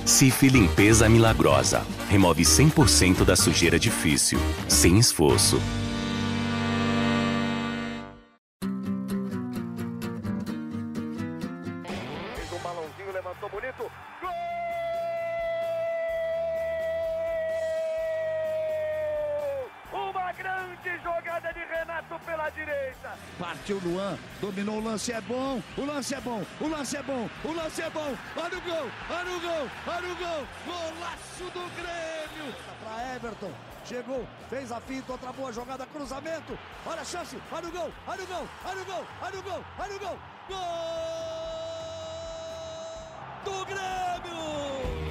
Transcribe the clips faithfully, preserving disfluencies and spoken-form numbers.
Cif Limpeza Milagrosa. Remove cem por cento da sujeira difícil, sem esforço. Fez um balãozinho, levantou bonito. Gol! Uma grande jogada de Renato pela direita. Partiu Luan, dominou o lance, é bom, o lance é bom, o lance é bom, o lance é bom. Olha o gol, olha o gol, olha o gol. Golaço do Grêmio. Para Everton, chegou, fez a finta, outra boa jogada, cruzamento. Olha a chance, olha o gol, olha o gol, olha o gol, olha o gol, olha o gol. Gol do Grêmio!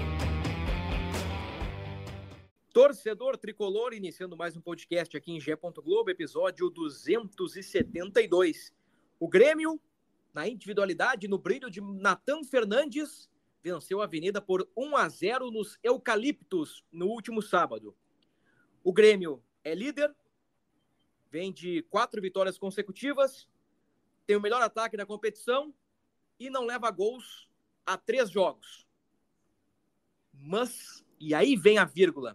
Torcedor tricolor, iniciando mais um podcast aqui em G E. Globo, episódio duzentos e setenta e dois. O Grêmio, na individualidade, no brilho de Nathan Fernandes, venceu a Avenida por um a zero nos Eucaliptos no último sábado. O Grêmio é líder, vem de quatro vitórias consecutivas, tem o melhor ataque da competição e não leva gols há três jogos. Mas, e aí vem a vírgula,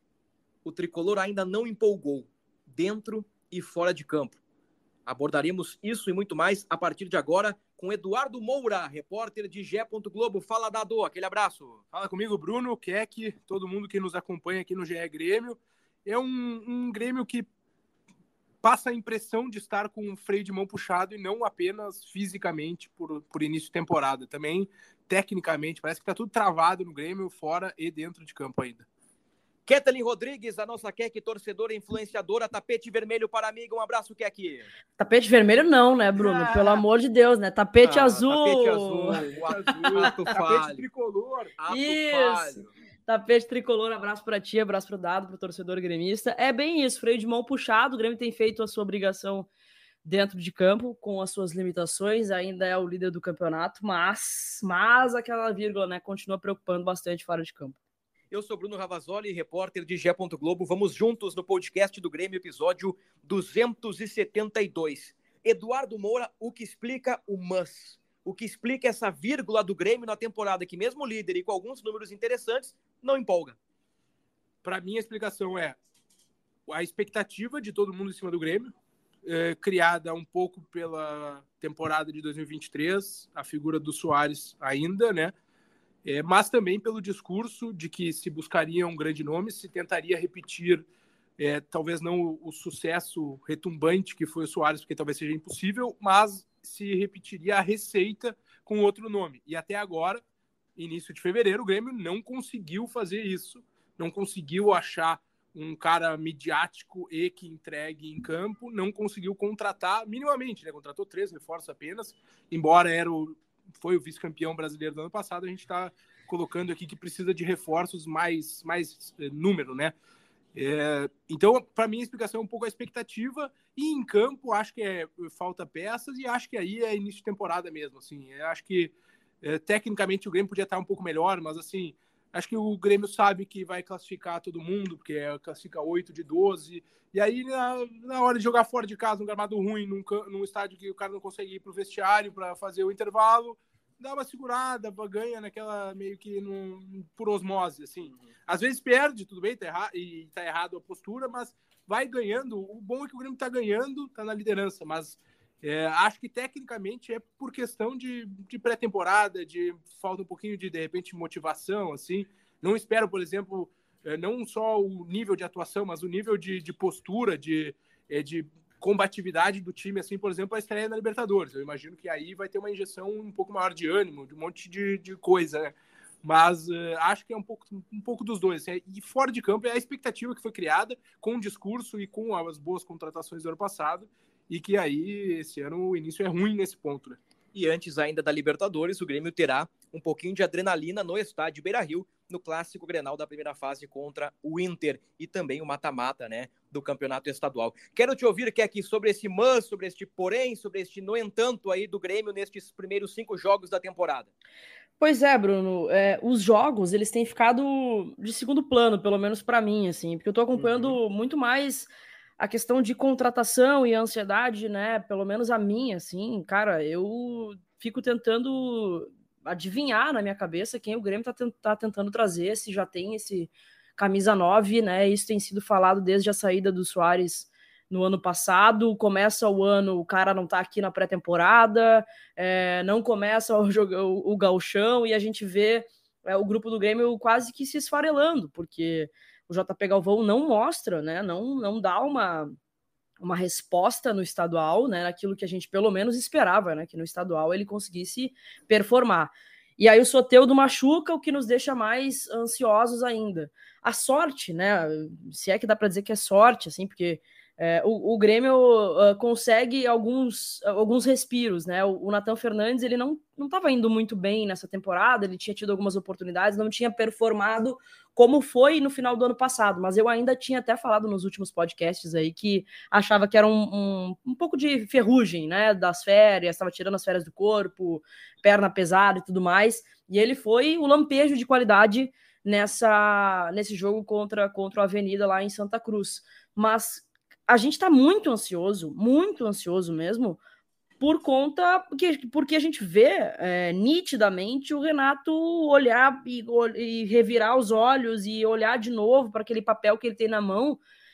o tricolor ainda não empolgou, dentro e fora de campo. Abordaremos isso e muito mais a partir de agora com Eduardo Moura, repórter de G E. Globo. Fala, Dado, aquele abraço. Fala comigo, Bruno, Keck, todo mundo que nos acompanha aqui no G E Grêmio. É um, um Grêmio que passa a impressão de estar com o freio de mão puxado e não apenas fisicamente por, por início de temporada. Também, tecnicamente, parece que está tudo travado no Grêmio, fora e dentro de campo ainda. Ketelin Rodrigues, a nossa Keck, torcedora influenciadora, tapete vermelho para amiga. Um abraço, Keck. Tapete vermelho não, né, Bruno? Ah. Pelo amor de Deus, né? Tapete ah, azul. Tapete azul. azul. Ato tapete tricolor. Ato isso. Falho. Tapete tricolor, abraço para ti, abraço para o Dado, para o torcedor gremista. É bem isso, freio de mão puxado. O Grêmio tem feito a sua obrigação dentro de campo, com as suas limitações. Ainda é o líder do campeonato, mas, mas aquela vírgula, né, continua preocupando bastante fora de campo. Eu sou Bruno Ravazoli, repórter de G E. Globo. Vamos juntos no podcast do Grêmio, episódio duzentos e setenta e dois. Eduardo Moura, o que explica o mas? O que explica essa vírgula do Grêmio na temporada que mesmo líder e com alguns números interessantes, não empolga? Para mim, a explicação é a expectativa de todo mundo em cima do Grêmio, é, criada um pouco pela temporada de dois mil e vinte e três, a figura do Soares ainda, né? É, mas também pelo discurso de que se buscaria um grande nome, se tentaria repetir, é, talvez não o, o sucesso retumbante que foi o Soares, porque talvez seja impossível, mas se repetiria a receita com outro nome. E até agora, início de fevereiro, o Grêmio não conseguiu fazer isso, não conseguiu achar um cara midiático e que entregue em campo, não conseguiu contratar minimamente, né? Contratou três reforços apenas, embora era o foi o vice-campeão brasileiro do ano passado, a gente está colocando aqui que precisa de reforços mais, mais é, número, né? É, então, para mim, a explicação é um pouco a expectativa, e em campo, acho que é, falta peças, e acho que aí é início de temporada mesmo, assim, eu acho que é, tecnicamente o Grêmio podia estar um pouco melhor, mas assim, acho que o Grêmio sabe que vai classificar todo mundo, porque é, classifica oito de doze, e aí na, na hora de jogar fora de casa, num gramado ruim, num, num estádio que o cara não consegue ir pro vestiário para fazer o intervalo, dá uma segurada, ganha naquela meio que num, por osmose, assim. Às vezes perde, tudo bem, tá errado, e tá errado a postura, mas vai ganhando. O bom é que o Grêmio tá ganhando, tá na liderança, mas é, acho que tecnicamente é por questão de, de pré-temporada, de falta um pouquinho de, de repente, motivação, assim. Não espero, por exemplo, não só o nível de atuação, mas o nível de, de postura, de, de combatividade do time, assim, por exemplo, a estreia na Libertadores. Eu imagino que aí vai ter uma injeção um pouco maior de ânimo, de um monte de, de coisa, né? Mas uh, acho que é um pouco, um pouco dos dois. Assim, e fora de campo é a expectativa que foi criada com o discurso e com as boas contratações do ano passado, e que aí, esse ano, o início é ruim nesse ponto, né? E antes ainda da Libertadores, o Grêmio terá um pouquinho de adrenalina no estádio Beira-Rio, no clássico Grenal da primeira fase contra o Inter, e também o mata-mata, né, do campeonato estadual. Quero te ouvir, que aqui sobre esse mas, sobre este porém, sobre este no entanto aí do Grêmio nestes primeiros cinco jogos da temporada. Pois é, Bruno, é, os jogos, eles têm ficado de segundo plano, pelo menos para mim, assim, porque eu tô acompanhando uhum. muito mais a questão de contratação e ansiedade, né, pelo menos a minha, assim, cara, eu fico tentando adivinhar na minha cabeça quem o Grêmio tá, tent- tá tentando trazer, se já tem esse camisa nove, né? Isso tem sido falado desde a saída do Soares no ano passado. Começa o ano, o cara não tá aqui na pré-temporada, é, não começa o, o, o gauchão, e a gente vê é, o grupo do Grêmio quase que se esfarelando, porque o J P Galvão não mostra, né? Não, não dá uma, uma resposta no estadual, né? Naquilo que a gente pelo menos esperava, né? Que no estadual ele conseguisse performar. E aí o Soteldo machuca, o que nos deixa mais ansiosos ainda. A sorte, né? Se é que dá para dizer que é sorte, assim, porque é, o, o Grêmio uh, consegue alguns, alguns respiros, né? O, o Nathan Fernandes, ele não não estava indo muito bem nessa temporada, ele tinha tido algumas oportunidades, não tinha performado como foi no final do ano passado, mas eu ainda tinha até falado nos últimos podcasts aí que achava que era um, um, um pouco de ferrugem, né, das férias, estava tirando as férias do corpo, perna pesada e tudo mais, e ele foi o lampejo de qualidade nessa, nesse jogo contra, contra a Avenida lá em Santa Cruz. Mas a gente está muito ansioso, muito ansioso mesmo, por conta, porque, porque a gente vê é, nitidamente o Renato olhar e, e revirar os olhos e olhar de novo para aquele papel que ele tem na mão,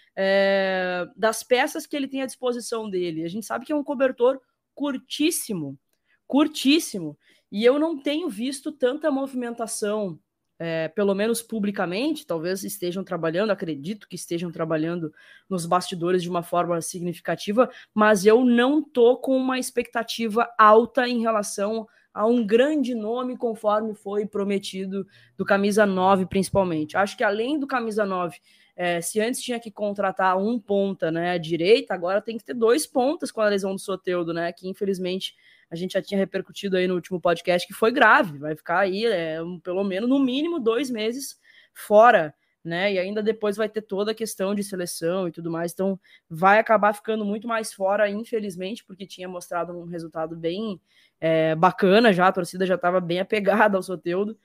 é, das peças que ele tem à disposição dele. A gente sabe que é um cobertor curtíssimo, curtíssimo, e eu não tenho visto tanta movimentação, é, pelo menos publicamente, talvez estejam trabalhando, acredito que estejam trabalhando nos bastidores de uma forma significativa, mas eu não tô com uma expectativa alta em relação a um grande nome conforme foi prometido do camisa nove, principalmente. Acho que além do camisa nove, é, se antes tinha que contratar um ponta, né, à direita, agora tem que ter dois pontas com a lesão do Soteldo, né, que infelizmente a gente já tinha repercutido aí no último podcast que foi grave, vai ficar aí é, um, pelo menos no mínimo dois meses fora, né? E ainda depois vai ter toda a questão de seleção e tudo mais, então vai acabar ficando muito mais fora, infelizmente, porque tinha mostrado um resultado bem é, bacana já, a torcida já estava bem apegada ao Soteldo,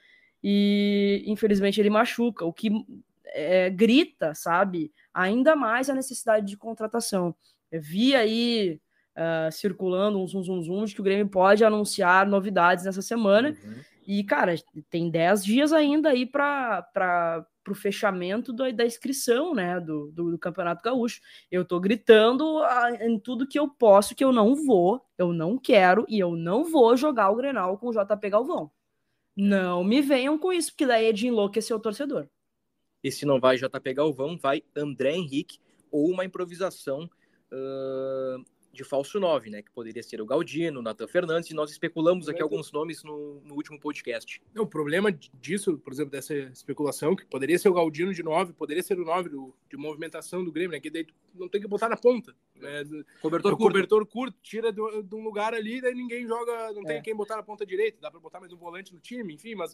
e infelizmente ele machuca, o que é, grita, sabe, ainda mais a necessidade de contratação. Eu vi aí Uh, circulando um zum, zum, zum de que o Grêmio pode anunciar novidades nessa semana. Uhum. E, cara, tem dez dias ainda aí para o fechamento do, da inscrição, né, do, do, do Campeonato Gaúcho. Eu tô gritando a, em tudo que eu posso que eu não vou, eu não quero e eu não vou jogar o Grenal com o J P Galvão. Não me venham com isso, porque daí é de enlouquecer o torcedor. E se não vai J P Galvão, vai André Henrique ou uma improvisação uh... de falso nove, né? Que poderia ser o Galdino, o Nathan Fernandes, e nós especulamos aqui alguns nomes no, no último podcast. O problema disso, por exemplo, dessa especulação, que poderia ser o Galdino de nove, poderia ser o nove do, de movimentação do Grêmio, né? Que daí não tem que botar na ponta. Né? Cobertor, curto. Cobertor curto, tira de um lugar ali, daí ninguém joga, não tem é. quem botar na ponta direita, dá para botar mais um volante no time, enfim, mas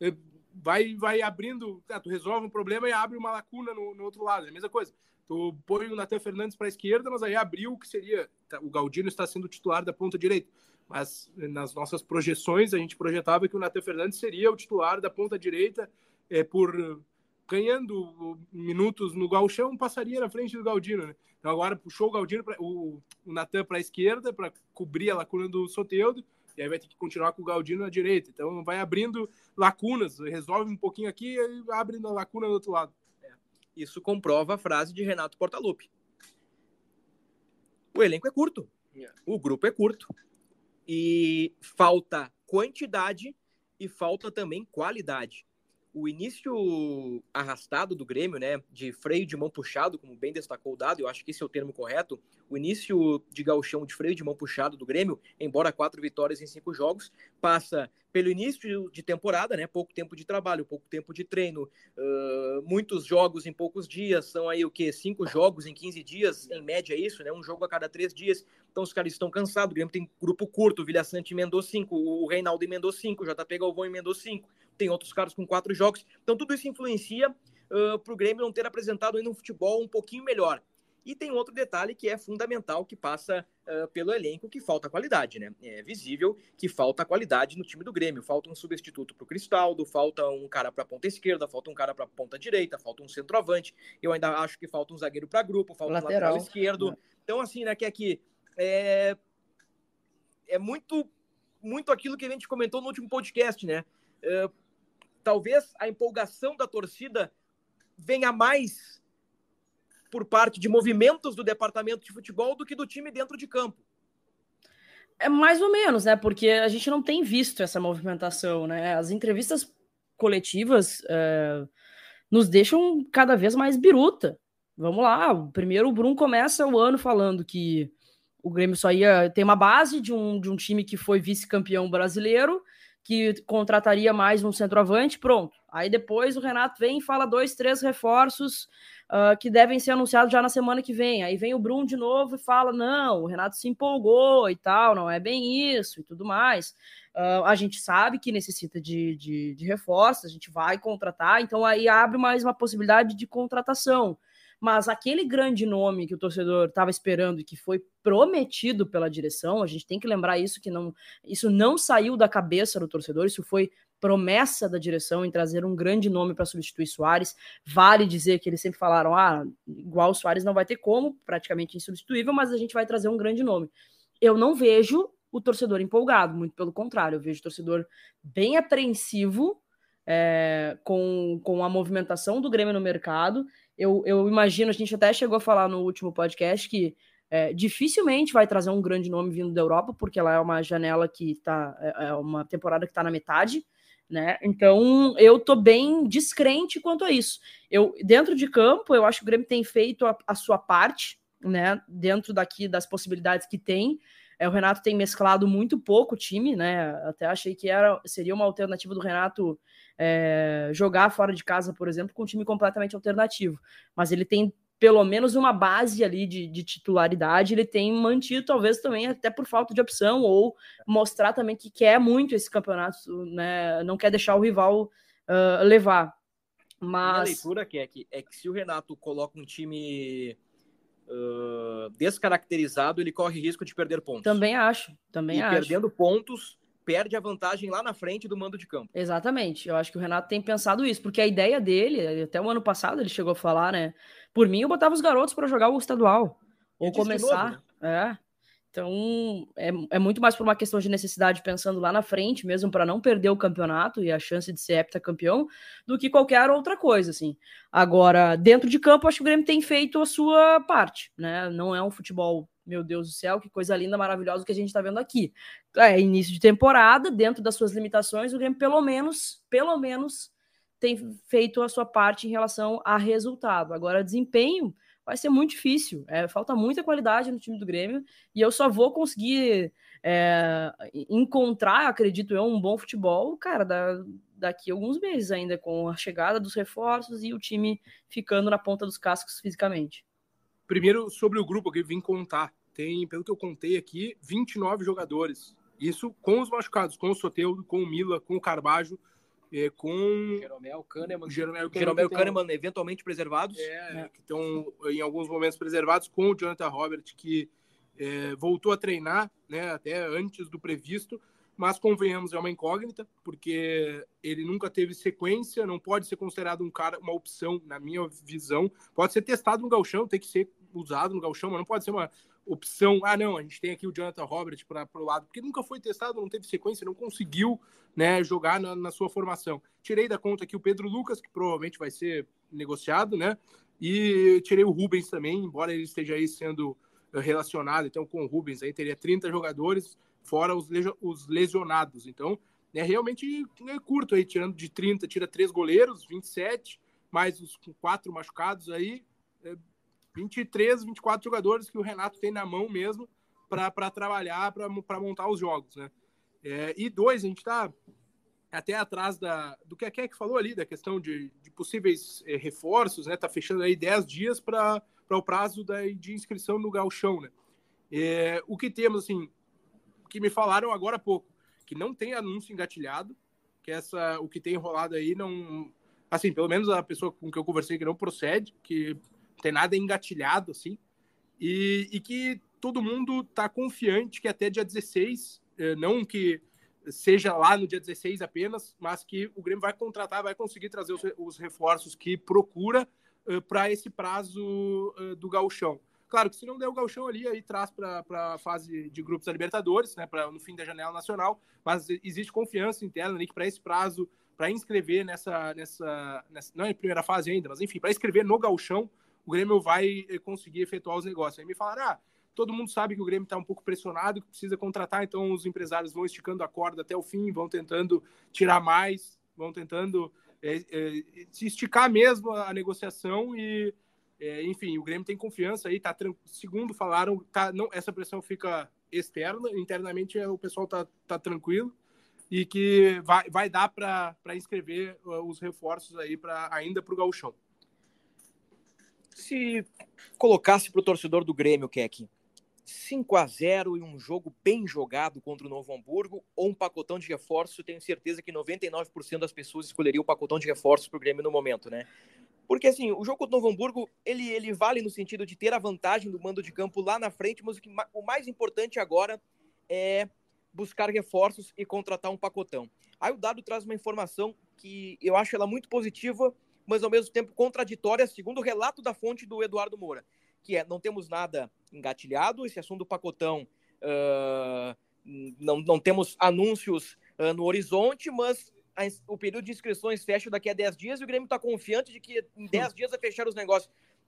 vai, vai abrindo, tá, tu resolve um problema e abre uma lacuna no, no outro lado, é a mesma coisa. Tu põe o Nathan Fernandes para a esquerda, mas aí abriu o que seria... O Galdino está sendo titular da ponta direita. Mas nas nossas projeções, a gente projetava que o Nathan Fernandes seria o titular da ponta direita, é, por ganhando minutos no gauchão, passaria na frente do Galdino. Né? Então agora puxou o Galdino, pra, o, o Nathan para a esquerda, para cobrir a lacuna do Soteldo, e aí vai ter que continuar com o Galdino na direita. Então vai abrindo lacunas, resolve um pouquinho aqui e abre a lacuna do outro lado. Isso comprova a frase de Renato Portaluppi. O elenco é curto. O grupo é curto. E falta quantidade e falta também qualidade. O início arrastado do Grêmio, né, de freio de mão puxado, como bem destacou o Dado, eu acho que esse é o termo correto, o início de gauchão de freio de mão puxado do Grêmio, embora quatro vitórias em cinco jogos, passa pelo início de temporada, né, pouco tempo de trabalho, pouco tempo de treino, uh, muitos jogos em poucos dias, são aí o quê? Cinco jogos em quinze dias, em média é isso, né, um jogo a cada três dias, então os caras estão cansados, o Grêmio tem grupo curto, o Vilha Sante emendou cinco, o Reinaldo emendou cinco, o J P Galvão emendou cinco, tem outros caras com quatro jogos. Então tudo isso influencia uh, para o Grêmio não ter apresentado ainda um futebol um pouquinho melhor. E tem outro detalhe que é fundamental, que passa uh, pelo elenco, que falta qualidade, né? É visível que falta qualidade no time do Grêmio. Falta um substituto para o Cristaldo, falta um cara para a ponta esquerda, falta um cara para a ponta direita, falta um centroavante. Eu ainda acho que falta um zagueiro para grupo, falta lateral. um lateral esquerdo. É. Então, assim, né, que aqui é, é muito... muito aquilo que a gente comentou no último podcast, né? Uh, talvez a empolgação da torcida venha mais por parte de movimentos do departamento de futebol do que do time dentro de campo. É mais ou menos, né? Porque a gente não tem visto essa movimentação, né? As entrevistas coletivas é, nos deixam cada vez mais biruta. Vamos lá, primeiro o Brum começa o ano falando que o Grêmio só ia ter uma base de um, de um time que foi vice-campeão brasileiro, que contrataria mais um centroavante, pronto. Aí depois o Renato vem e fala dois, três reforços uh, que devem ser anunciados já na semana que vem. Aí vem o Brum de novo e fala, não, o Renato se empolgou e tal, não é bem isso e tudo mais. Uh, a gente sabe que necessita de, de, de reforços, a gente vai contratar, então aí abre mais uma possibilidade de contratação. Mas aquele grande nome que o torcedor estava esperando e que foi prometido pela direção, a gente tem que lembrar isso, que não, isso não saiu da cabeça do torcedor, isso foi promessa da direção em trazer um grande nome para substituir Soares. Vale dizer que eles sempre falaram, ah, igual o Soares não vai ter como, praticamente insubstituível, mas a gente vai trazer um grande nome. Eu não vejo o torcedor empolgado, muito pelo contrário, eu vejo o torcedor bem apreensivo é, com, com a movimentação do Grêmio no mercado. Eu, eu imagino, a gente até chegou a falar no último podcast que é, dificilmente vai trazer um grande nome vindo da Europa, porque ela é uma janela que está, é, é uma temporada que está na metade, né? Então eu tô bem descrente quanto a isso. Eu, dentro de campo, eu acho que o Grêmio tem feito a, a sua parte, né? Dentro daqui das possibilidades que tem. É, o Renato tem mesclado muito pouco o time, né? Até achei que era, seria uma alternativa do Renato é, jogar fora de casa, por exemplo, com um time completamente alternativo. Mas ele tem pelo menos uma base ali de, de titularidade, ele tem mantido, talvez também até por falta de opção, ou mostrar também que quer muito esse campeonato, né? Não quer deixar o rival uh, levar. Mas... Minha leitura que é, que é que se o Renato coloca um time... Uh, descaracterizado, ele corre risco de perder pontos. Também acho, também e acho. perdendo pontos, perde a vantagem lá na frente do mando de campo. Exatamente, eu acho que o Renato tem pensado isso, porque a ideia dele, até o ano passado ele chegou a falar, né? Por mim, eu botava os garotos para jogar o estadual, ou começar. Novo, né? É. Então, é, é muito mais por uma questão de necessidade, pensando lá na frente, mesmo para não perder o campeonato e a chance de ser heptacampeão, do que qualquer outra coisa, assim. Agora, dentro de campo, acho que o Grêmio tem feito a sua parte, né? Não é um futebol, meu Deus do céu, que coisa linda, maravilhosa que a gente está vendo aqui. É início de temporada, dentro das suas limitações, o Grêmio pelo menos, pelo menos, tem feito a sua parte em relação a resultado. Agora, desempenho... vai ser muito difícil, é, falta muita qualidade no time do Grêmio, e eu só vou conseguir é, encontrar, acredito eu, um bom futebol, cara, da, daqui a alguns meses ainda, com a chegada dos reforços e o time ficando na ponta dos cascos fisicamente. Primeiro, sobre o grupo que eu vim contar, tem, pelo que eu contei aqui, vinte e nove jogadores, isso com os machucados, com o Soteldo, com o Mila, com o Carbajo, É, com Jeromel, Kahneman, Jeromel, Jeromel Kahneman eventualmente preservados, é, é. que estão em alguns momentos preservados, com o Jonathan Robert, que é, voltou a treinar, né, até antes do previsto, mas convenhamos, é uma incógnita, porque ele nunca teve sequência, não pode ser considerado um cara, uma opção, na minha visão, pode ser testado no gauchão, tem que ser usado no gauchão, mas não pode ser uma opção, ah não, a gente tem aqui o Jonathan Robert para o lado, porque nunca foi testado, não teve sequência, não conseguiu, né, jogar na, na sua formação. Tirei da conta aqui o Pedro Lucas, que provavelmente vai ser negociado, né, e tirei o Rubens também, embora ele esteja aí sendo relacionado, então com o Rubens aí teria trinta jogadores, fora os, os lesionados, então é realmente é curto aí, tirando de trinta, tira três goleiros, vinte e sete, mais os quatro machucados aí, é, vinte e três, vinte e quatro jogadores que o Renato tem na mão mesmo para trabalhar, para montar os jogos, né? É, e dois, a gente está até atrás da, do que a Keck falou ali, da questão de, de possíveis é, reforços, né? Tá fechando aí dez dias para o prazo da, de inscrição no gauchão, né? É, o que temos, assim, que me falaram agora há pouco, que não tem anúncio engatilhado, que essa, o que tem rolado aí não... Assim, pelo menos a pessoa com que eu conversei que não procede, que não tem nada engatilhado, assim, e, e que todo mundo está confiante que até dia dezesseis, não que seja lá no dia dezesseis apenas, mas que o Grêmio vai contratar, vai conseguir trazer os, os reforços que procura uh, para esse prazo uh, do gauchão. Claro que se não der o gauchão ali, aí traz para a fase de grupos da Libertadores, né, pra, no fim da janela nacional, mas existe confiança interna ali que para esse prazo, para inscrever nessa, nessa, nessa, não é a primeira fase ainda, mas enfim, para inscrever no gauchão, o Grêmio vai conseguir efetuar os negócios. Aí me falaram, ah, todo mundo sabe que o Grêmio está um pouco pressionado, que precisa contratar, então os empresários vão esticando a corda até o fim, vão tentando tirar mais, vão tentando é, é, se esticar mesmo a negociação e, é, enfim, o Grêmio tem confiança aí, tá, segundo falaram, tá, não, essa pressão fica externa, internamente o pessoal tá, tá tranquilo e que vai, vai dar para inscrever os reforços aí pra, ainda para o gauchão. Se colocasse para o torcedor do Grêmio, Keck, cinco a zero e um jogo bem jogado contra o Novo Hamburgo ou um pacotão de reforços, eu tenho certeza que noventa e nove por cento das pessoas escolheriam o pacotão de reforços para o Grêmio no momento, né? Porque, assim, o jogo contra o Novo Hamburgo, ele, ele vale no sentido de ter a vantagem do mando de campo lá na frente, mas o, que, o mais importante agora é buscar reforços e contratar um pacotão. Aí o Dado traz uma informação que eu acho ela muito positiva, mas ao mesmo tempo contraditória, segundo o relato da fonte do Eduardo Moura, que é, não temos nada engatilhado, esse assunto do pacotão, uh, não, não temos anúncios uh, no horizonte, mas a, o período de inscrições fecha daqui a dez dias e o Grêmio está confiante de que em dez dias vai fechar os negócios.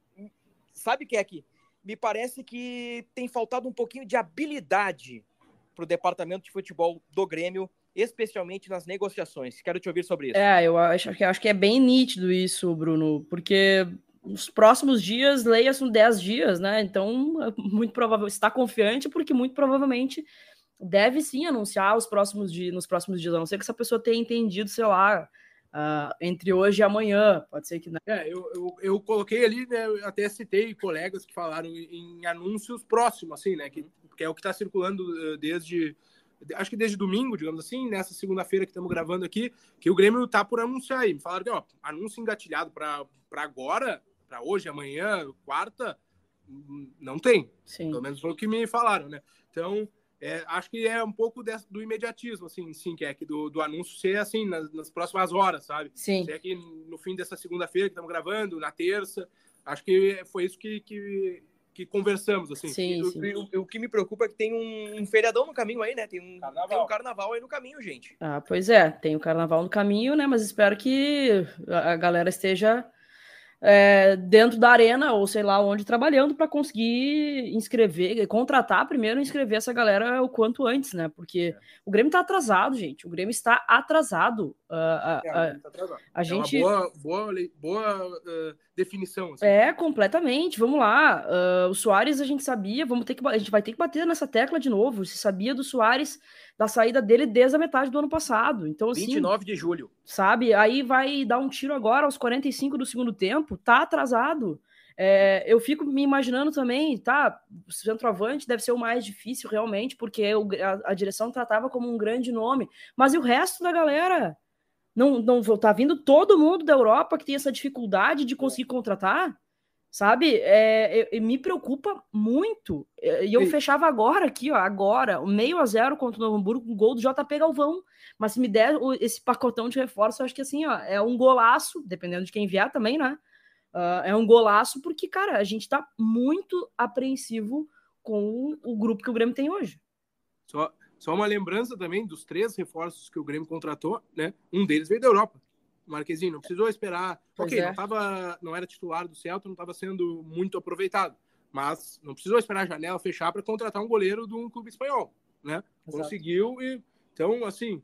Sabe o que é que? Me parece que tem faltado um pouquinho de habilidade para o departamento de futebol do Grêmio, especialmente nas negociações. Quero te ouvir sobre isso. É, eu acho, acho que é bem nítido isso, Bruno, porque os próximos dias, leia são dez dias, né? Então, é muito provável, está confiante, porque muito provavelmente deve sim anunciar os próximos dias, nos próximos dias, a não ser que essa pessoa tenha entendido, sei lá, uh, entre hoje e amanhã. Pode ser que não. É, eu, eu, eu coloquei ali, né? Eu até citei colegas que falaram em, em anúncios próximos, assim, né? Que, que é o que está circulando uh, desde. Acho que desde domingo, digamos assim, nessa segunda-feira que estamos gravando aqui, que o Grêmio está por anunciar aí. Me falaram que, ó, anúncio engatilhado para agora, para hoje, amanhã, quarta, não tem. Sim. Pelo menos foi o que me falaram, né? Então, é, acho que é um pouco de, do imediatismo, assim, sim, que é que do, do anúncio ser assim, nas, nas próximas horas, sabe? Sim. Ser aqui no fim dessa segunda-feira que estamos gravando, na terça. Acho que foi isso que... que que conversamos, assim. Sim, o, sim. O, o que me preocupa é que tem um, um feriadão no caminho aí, né? Tem um carnaval. tem um carnaval aí no caminho, gente. Ah, pois é, tem o carnaval no caminho, né? Mas espero que a galera esteja é, dentro da arena, ou sei lá onde, trabalhando para conseguir inscrever, contratar primeiro e inscrever essa galera o quanto antes, né? Porque é. o Grêmio tá atrasado, gente. O Grêmio está atrasado. Uh, uh, é, tá atrasado. A é gente... uma boa, boa, boa uh, definição. Assim. É, completamente. Vamos lá. Uh, o Suárez a gente sabia, vamos ter que, a gente vai ter que bater nessa tecla de novo. Se sabia do Suárez, da saída dele desde a metade do ano passado. Então, assim, vinte e nove de julho. Sabe? Aí vai dar um tiro agora aos quarenta e cinco do segundo tempo. Tá atrasado. É, eu fico me imaginando também, tá? O centroavante deve ser o mais difícil realmente, porque o, a, a direção tratava como um grande nome. Mas e o resto da galera? Não, não tá vindo todo mundo da Europa que tem essa dificuldade de conseguir contratar, sabe? É, é, me preocupa muito. E eu Ei. fechava agora aqui, ó, agora, meio a zero contra o Novo Hamburgo, com um gol do J P Galvão. Mas se me der esse pacotão de reforço, eu acho que assim, ó, é um golaço, dependendo de quem vier também, né? Uh, é um golaço porque, cara, a gente tá muito apreensivo com o grupo que o Grêmio tem hoje. Só... Só uma lembrança também dos três reforços que o Grêmio contratou, né? Um deles veio da Europa. O Marquezinho não precisou esperar. Pois ok, é. não, tava, não era titular do Celta, não estava sendo muito aproveitado. Mas não precisou esperar a janela fechar para contratar um goleiro de um clube espanhol, né? Exato. Conseguiu e... Então, assim,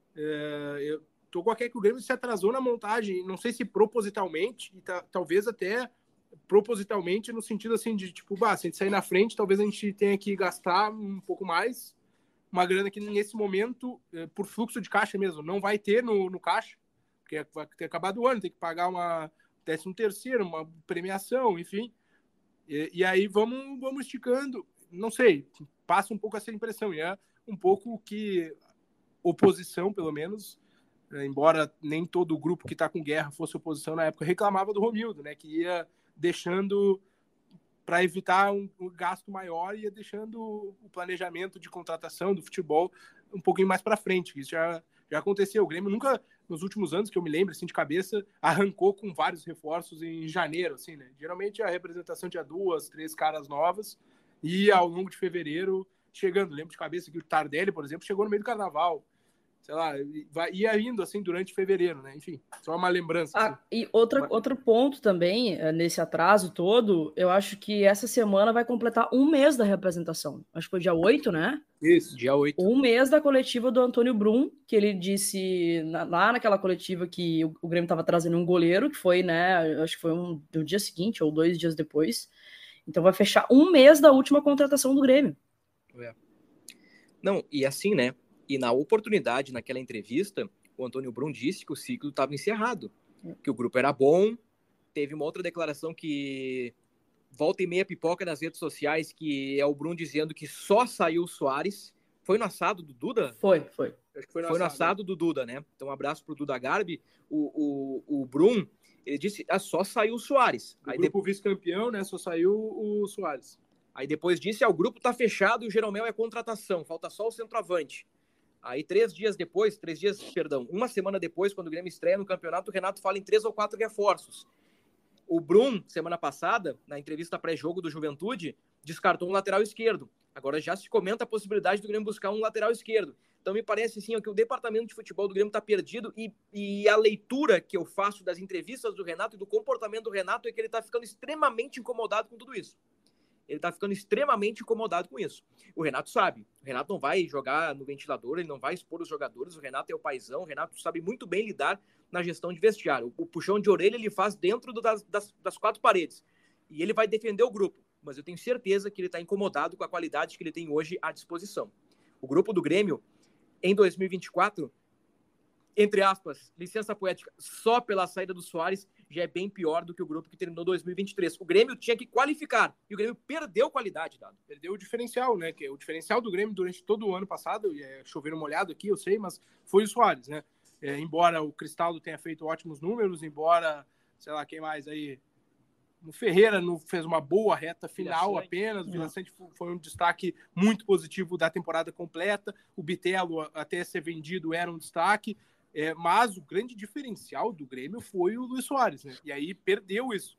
é, eu tô com a que o Grêmio se atrasou na montagem. Não sei se propositalmente, e tá, talvez até propositalmente no sentido assim de, tipo, bah, se a gente sair na frente, talvez a gente tenha que gastar um pouco mais. Uma grana que nesse momento, por fluxo de caixa mesmo, não vai ter no, no caixa, porque vai ter acabado o ano, tem que pagar uma décimo terceiro, uma premiação, enfim. E, e aí vamos, vamos esticando, não sei, passa um pouco essa impressão, e é um pouco que oposição, pelo menos, embora nem todo o grupo que está com guerra fosse oposição na época, reclamava do Romildo, né, que ia deixando... para evitar um, um gasto maior e ia deixando o planejamento de contratação do futebol um pouquinho mais para frente. Isso já, já aconteceu. O Grêmio nunca, nos últimos anos, que eu me lembro, assim, de cabeça, arrancou com vários reforços em janeiro, assim, né? Geralmente a representação tinha duas, três caras novas, e ao longo de fevereiro, chegando. Lembro de cabeça que o Tardelli, por exemplo, chegou no meio do carnaval. Sei lá, vai, ia indo, assim, durante fevereiro, né? Enfim, só uma lembrança. Ah, assim. E outra, Mas... outro ponto também, nesse atraso todo, eu acho que essa semana vai completar um mês da representação. Acho que foi dia oito, né? Isso. Dia oito. Um mês da coletiva do Antônio Brum, que ele disse na, lá naquela coletiva que o, o Grêmio estava trazendo um goleiro, que foi, né? Acho que foi um, no dia seguinte ou dois dias depois. Então vai fechar um mês da última contratação do Grêmio. É. Não, e assim, né? E na oportunidade, naquela entrevista, o Antônio Brum disse que o ciclo estava encerrado, que o grupo era bom. Teve uma outra declaração que volta e meia pipoca nas redes sociais, que é o Brum dizendo que só saiu o Soares. Foi no assado do Duda? Foi, foi. Acho que foi no Foi no assado, assado do Duda, né? Então, um abraço pro Duda Garbi. O, o, o Brum, ele disse, ah, só saiu o Soares. O Aí grupo depois... vice-campeão, né? Só saiu o Soares. Aí depois disse, ah, o grupo tá fechado e o Jeromel é contratação, falta só o centroavante. Aí três dias depois, três dias, perdão, uma semana depois, quando o Grêmio estreia no campeonato, o Renato fala em três ou quatro reforços. O Brum, semana passada, na entrevista pré-jogo do Juventude, descartou um lateral esquerdo. Agora já se comenta a possibilidade do Grêmio buscar um lateral esquerdo. Então me parece assim, ó, que o departamento de futebol do Grêmio está perdido e, e a leitura que eu faço das entrevistas do Renato e do comportamento do Renato é que ele está ficando extremamente incomodado com tudo isso. Ele tá ficando extremamente incomodado com isso. O Renato sabe. O Renato não vai jogar no ventilador, ele não vai expor os jogadores. O Renato é o paizão. O Renato sabe muito bem lidar na gestão de vestiário. O, o puxão de orelha ele faz dentro do, das, das, das quatro paredes. E ele vai defender o grupo. Mas eu tenho certeza que ele está incomodado com a qualidade que ele tem hoje à disposição. O grupo do Grêmio, em dois mil e vinte e quatro, entre aspas, licença poética, só pela saída do Soares, já é bem pior do que o grupo que terminou dois mil e vinte e três. O Grêmio tinha que qualificar, e o Grêmio perdeu qualidade, Dado. Perdeu o diferencial, né? Que é o diferencial do Grêmio durante todo o ano passado, e é chover molhado aqui, eu sei, mas foi o Soares, né? É, embora o Cristaldo tenha feito ótimos números, embora, sei lá, quem mais aí... O Ferreira não fez uma boa reta final Vila apenas, o Vila Sante foi um destaque muito positivo da temporada completa, o Bitelo até ser vendido era um destaque, é, mas o grande diferencial do Grêmio foi o Luiz Soares, né? E aí perdeu isso.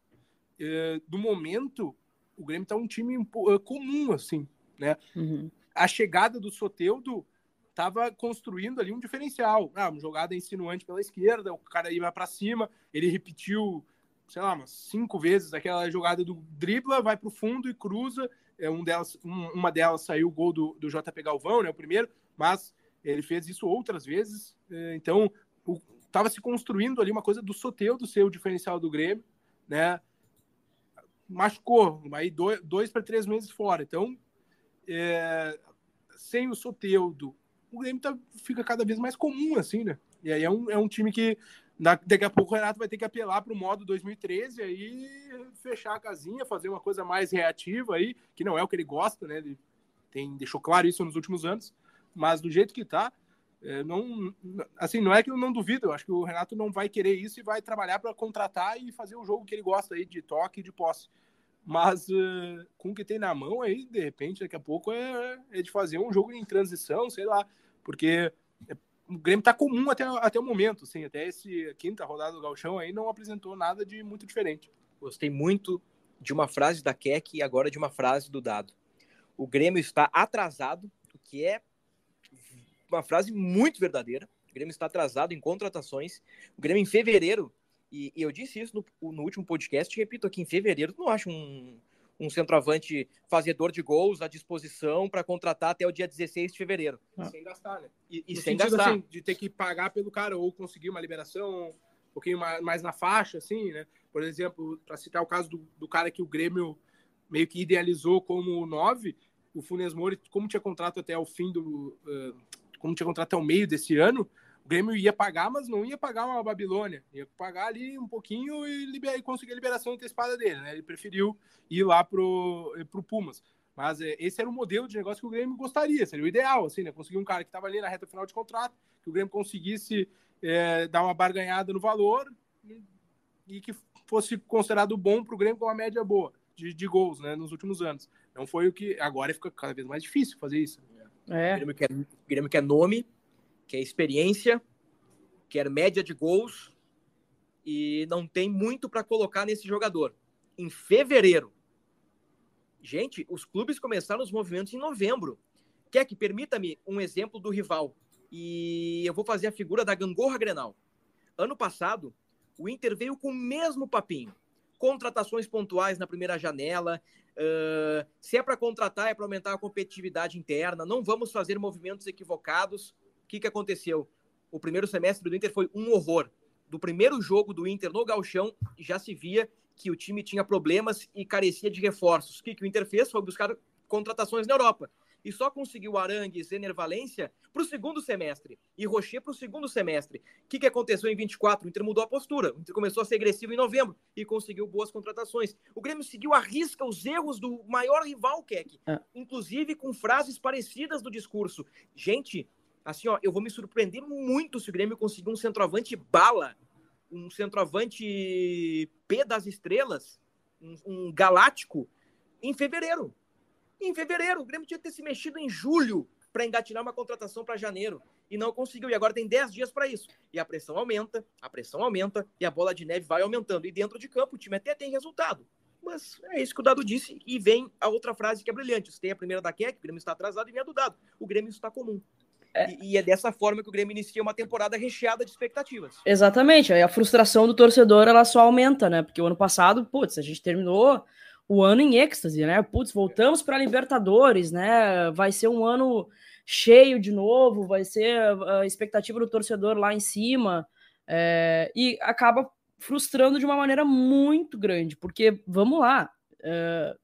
É, do momento, o Grêmio está um time comum, assim, né? Uhum. A chegada do Soteldo estava construindo ali um diferencial. Ah, uma jogada insinuante pela esquerda, o cara ia para cima, ele repetiu, sei lá, umas cinco vezes aquela jogada do dribla, vai para o fundo e cruza. É, um delas, um, uma delas saiu o gol do, do J P Galvão, né, o primeiro, mas ele fez isso outras vezes. É, então, estava se construindo ali uma coisa do Soteldo ser o diferencial do Grêmio, né? Machucou, aí dois, dois para três meses fora. Então, é, sem o Soteldo, o Grêmio tá, fica cada vez mais comum, assim, né? E aí é um, é um time que daqui a pouco o Renato vai ter que apelar para o modo dois mil e treze aí fechar a casinha, fazer uma coisa mais reativa aí, que não é o que ele gosta, né? Ele tem, deixou claro isso nos últimos anos, mas do jeito que tá, é, não, assim, não é que eu não duvido, eu acho que o Renato não vai querer isso e vai trabalhar para contratar e fazer o jogo que ele gosta aí, de toque e de posse. Mas uh, com o que tem na mão aí, de repente, daqui a pouco é, é de fazer um jogo em transição, sei lá, porque é, o Grêmio tá comum até, até o momento, assim, até esse quinta rodada do Gauchão aí não apresentou nada de muito diferente. Gostei muito de uma frase da Keck e agora de uma frase do Dado. O Grêmio está atrasado, o que é uma frase muito verdadeira. O Grêmio está atrasado em contratações. O Grêmio em fevereiro, e, e eu disse isso no, no último podcast, repito aqui, em fevereiro, tu não acha um, um centroavante fazedor de gols à disposição para contratar até o dia dezesseis de fevereiro. Ah. Sem gastar, né? E, e no sem sentido, gastar. Assim, de ter que pagar pelo cara ou conseguir uma liberação um pouquinho mais, mais na faixa, assim, né? Por exemplo, para citar o caso do, do cara que o Grêmio meio que idealizou como nove, o Funes Mori, como tinha contrato até o fim do... Uh, como tinha contrato até o meio desse ano, o Grêmio ia pagar, mas não ia pagar uma Babilônia. Ia pagar ali um pouquinho e, liber, e conseguir a liberação antecipada dele, né? Ele preferiu ir lá pro, pro Pumas. Mas é, esse era o modelo de negócio que o Grêmio gostaria, seria o ideal, assim, né? Conseguir um cara que estava ali na reta final de contrato, que o Grêmio conseguisse é, dar uma barganhada no valor e, e que fosse considerado bom para o Grêmio com uma média boa de, de gols, né? Nos últimos anos. Não foi o que... Agora fica cada vez mais difícil fazer isso. É. O Grêmio quer, o Grêmio quer nome, quer experiência, quer média de gols e não tem muito para colocar nesse jogador. Em fevereiro. Gente, os clubes começaram os movimentos em novembro. Quer que permita-me um exemplo do rival? E eu vou fazer a figura da gangorra Grenal. Ano passado, o Inter veio com o mesmo papinho. Contratações pontuais na primeira janela. Uh, se é para contratar, é para aumentar a competitividade interna. Não vamos fazer movimentos equivocados. O que, que aconteceu? O primeiro semestre do Inter foi um horror. Do primeiro jogo do Inter no Gauchão, já se via que o time tinha problemas e carecia de reforços. O que, que o Inter fez? Foi buscar contratações na Europa. E só conseguiu Arangues, Ener Valencia para o segundo semestre. E Rocher para o segundo semestre. O que, que aconteceu em vinte e quatro? O Inter mudou a postura. O Inter começou a ser agressivo em novembro e conseguiu boas contratações. O Grêmio seguiu à risca os erros do maior rival, Keck. É. Inclusive com frases parecidas do discurso. Gente... Assim, ó, eu vou me surpreender muito se o Grêmio conseguir um centroavante bala, um centroavante P das estrelas, um, um galáctico, em fevereiro. Em fevereiro, o Grêmio tinha que ter se mexido em julho para engatinar uma contratação para janeiro. E não conseguiu. E agora tem dez dias para isso. E a pressão aumenta, a pressão aumenta, e a bola de neve vai aumentando. E dentro de campo o time até tem resultado. Mas é isso que o Dado disse. E vem a outra frase que é brilhante. Você tem a primeira da Keck, o Grêmio está atrasado, e vem a do Dado. O Grêmio está comum. É. E, e é dessa forma que o Grêmio inicia uma temporada recheada de expectativas. Exatamente. Aí a frustração do torcedor, ela só aumenta, né? Porque o ano passado, putz, a gente terminou o ano em êxtase, né? Putz, voltamos para a Libertadores, né? Vai ser um ano cheio de novo, vai ser a expectativa do torcedor lá em cima. É, e acaba frustrando de uma maneira muito grande, porque, vamos lá, é,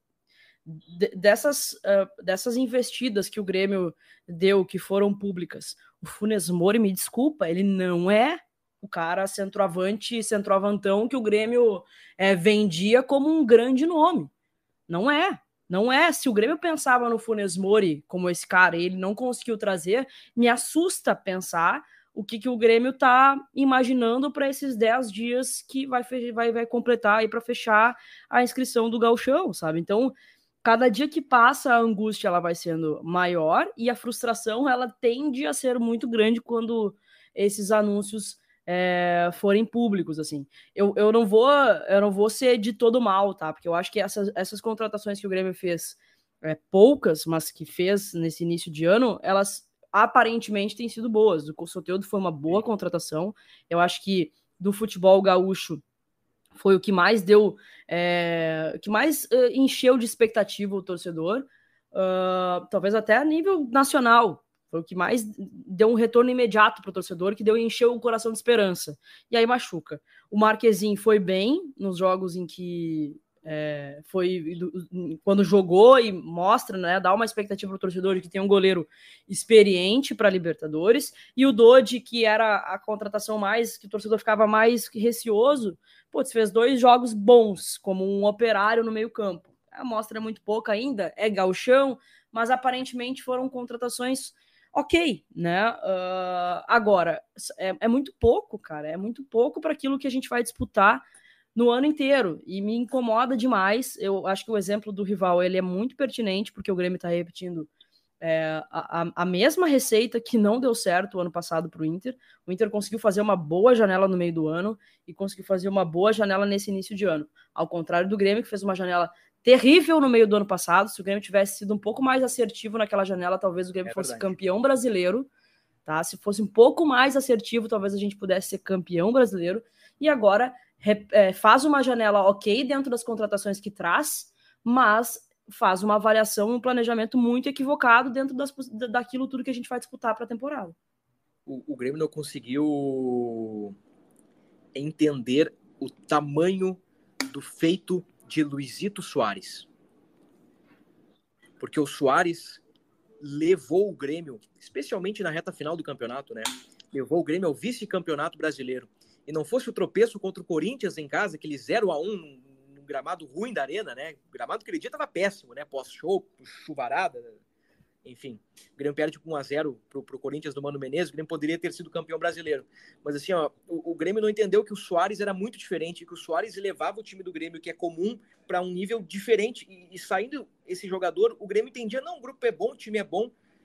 dessas, uh, dessas investidas que o Grêmio deu, que foram públicas, o Funes Mori, me desculpa, ele não é o cara centroavante, centroavantão que o Grêmio é, vendia como um grande nome. Não é. Não é. Se o Grêmio pensava no Funes Mori como esse cara e ele não conseguiu trazer, me assusta pensar o que, que o Grêmio tá imaginando para esses dez dias que vai, vai, vai completar aí para fechar a inscrição do Gauchão, sabe? Então, cada dia que passa, a angústia ela vai sendo maior e a frustração ela tende a ser muito grande quando esses anúncios é, forem públicos, assim. Eu, eu, não vou, eu não vou ser de todo mal, tá? Porque eu acho que essas, essas contratações que o Grêmio fez, é, poucas, mas que fez nesse início de ano, elas aparentemente têm sido boas. O Soteldo foi uma boa contratação. Eu acho que do futebol gaúcho foi o que mais deu, é, que mais uh, encheu de expectativa o torcedor, uh, talvez até a nível nacional. Foi o que mais deu um retorno imediato para o torcedor, que deu encheu o coração de esperança. E aí machuca. O Marquezin foi bem nos jogos em que é, foi quando jogou e mostra, né, dá uma expectativa para o torcedor de que tem um goleiro experiente para Libertadores. E o Dodi, que era a contratação mais que o torcedor ficava mais receoso, putz, fez dois jogos bons, como um operário no meio campo. A amostra é muito pouca ainda, é gauchão, mas aparentemente foram contratações ok, né? Uh, agora, é, é muito pouco, cara, é muito pouco para aquilo que a gente vai disputar no ano inteiro, e me incomoda demais. Eu acho que o exemplo do rival, ele é muito pertinente, porque o Grêmio está repetindo É, a, a mesma receita que não deu certo o ano passado para o Inter. O Inter conseguiu fazer uma boa janela no meio do ano e conseguiu fazer uma boa janela nesse início de ano. Ao contrário do Grêmio, que fez uma janela terrível no meio do ano passado. Se o Grêmio tivesse sido um pouco mais assertivo naquela janela, talvez o Grêmio é fosse campeão brasileiro. Tá? Se fosse um pouco mais assertivo, talvez a gente pudesse ser campeão brasileiro. E agora é, faz uma janela ok dentro das contratações que traz, mas faz uma avaliação, um planejamento muito equivocado dentro das, daquilo tudo que a gente vai disputar para a temporada. O, o Grêmio não conseguiu entender o tamanho do feito de Luizito Soares. Porque o Soares levou o Grêmio, especialmente na reta final do campeonato, né? Levou o Grêmio ao vice-campeonato brasileiro. E não fosse o tropeço contra o Corinthians em casa, aquele zero a um um gramado ruim da arena, né? O gramado aquele dia tava péssimo, né? Pós-show, chuvarada, enfim. O Grêmio perde com um a zero pro, pro Corinthians do Mano Menezes, o Grêmio poderia ter sido campeão brasileiro. Mas assim, ó, o, o Grêmio não entendeu que o Soares era muito diferente, que o Soares levava o time do Grêmio, que é comum, para um nível diferente. E, e saindo esse jogador, o Grêmio entendia, não, o grupo é bom, o time é bom,